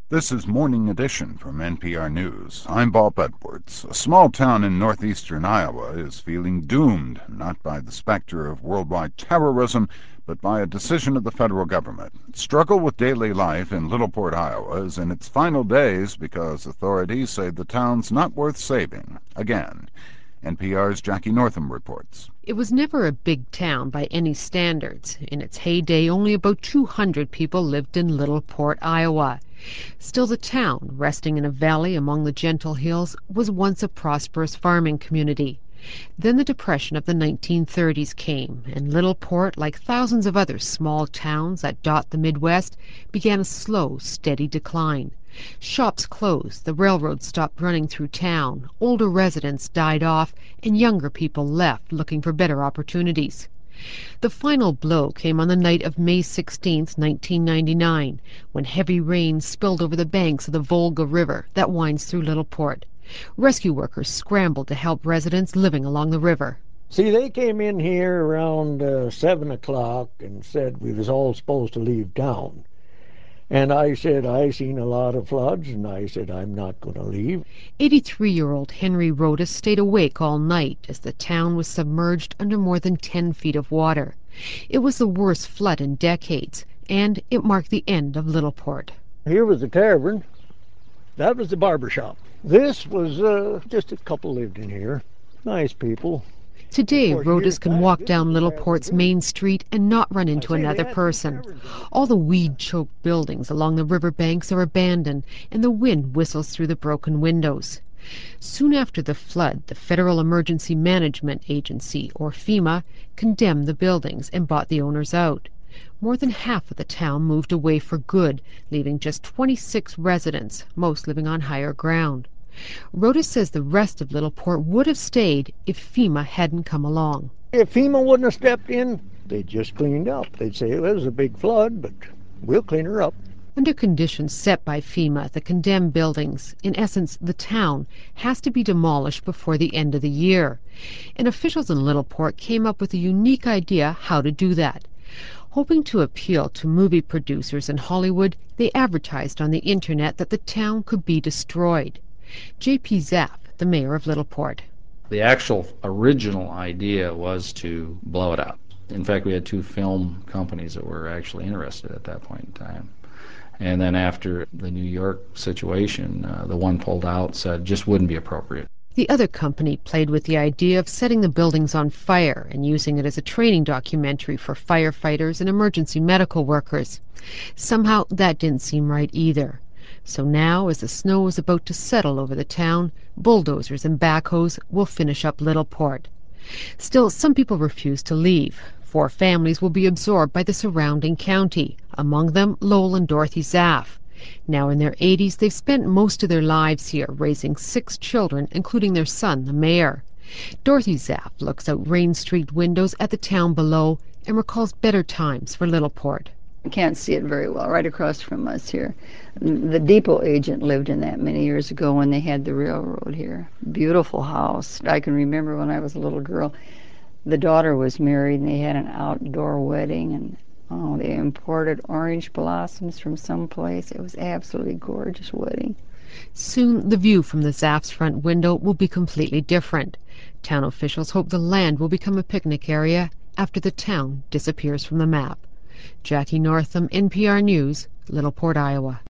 This is Morning Edition from NPR News. I'm Bob Edwards. A small town in northeastern Iowa is feeling doomed, not by the specter of worldwide terrorism, but by a decision of the federal government. Struggle with daily life in Littleport, Iowa is in its final days because authorities say the town's not worth saving. Again, NPR's Jackie Northam reports. It was never a big town by any standards. In its heyday, only about 200 people lived in Littleport, Iowa. Still, the town, resting in a valley among the gentle hills, was once a prosperous farming community. Then the Depression of the 1930s came, and Littleport, like thousands of other small towns that dot the Midwest, began a slow, steady decline. Shops closed, the railroad stopped running through town, older residents died off, and younger people left looking for better opportunities. The final blow came on the night of May 16, 1999, when heavy rain spilled over the banks of the Volga River that winds through Littleport. Rescue workers scrambled to help residents living along the river. See, they came in here around 7 o'clock and said we was all supposed to leave town. And I said, I seen a lot of floods, and I said, I'm not going to leave. 83-year-old Henry Rodas stayed awake all night as the town was submerged under more than 10 feet of water. It was the worst flood in decades, and it marked the end of Littleport. Here was the tavern. That was the barber shop. This was just a couple lived in here. Nice people. Today, Rodas can walk down Littleport's main street and not run into another person. All the weed-choked buildings along the riverbanks are abandoned, and the wind whistles through the broken windows. Soon after the flood, the Federal Emergency Management Agency, or FEMA, condemned the buildings and bought the owners out. More than half of the town moved away for good, leaving just 26 residents, most living on higher ground. Rodas says the rest of Littleport would have stayed if FEMA hadn't come along. If FEMA wouldn't have stepped in, they'd just cleaned up. They'd say, well, it was a big flood, but we'll clean her up. Under conditions set by FEMA, the condemned buildings, in essence the town, has to be demolished before the end of the year. And officials in Littleport came up with a unique idea how to do that. Hoping to appeal to movie producers in Hollywood, they advertised on the internet that the town could be destroyed. J.P. Zapp, the mayor of Littleport. The actual original idea was to blow it up. In fact, we had 2 film companies that were actually interested at that point in time. And then after the New York situation, the one pulled out, said just wouldn't be appropriate. The other company played with the idea of setting the buildings on fire and using it as a training documentary for firefighters and emergency medical workers. Somehow that didn't seem right either. So now, as the snow was about to settle over the town, bulldozers and backhoes will finish up Littleport. Still, some people refuse to leave. 4 families will be absorbed by the surrounding county, among them Lowell and Dorothy Zaff. Now in their 80s, they've spent most of their lives here, raising 6 children, including their son, the mayor. Dorothy Zaff looks out rain-streaked windows at the town below and recalls better times for Littleport. I can't see it very well, right across from us here. The depot agent lived in that many years ago when they had the railroad here. Beautiful house. I can remember when I was a little girl, the daughter was married and they had an outdoor wedding, and they imported orange blossoms from someplace. It was absolutely gorgeous wedding. Soon the view from the Zaff's front window will be completely different. Town officials hope the land will become a picnic area after the town disappears from the map. Jackie Northam, NPR News, Littleport, Iowa.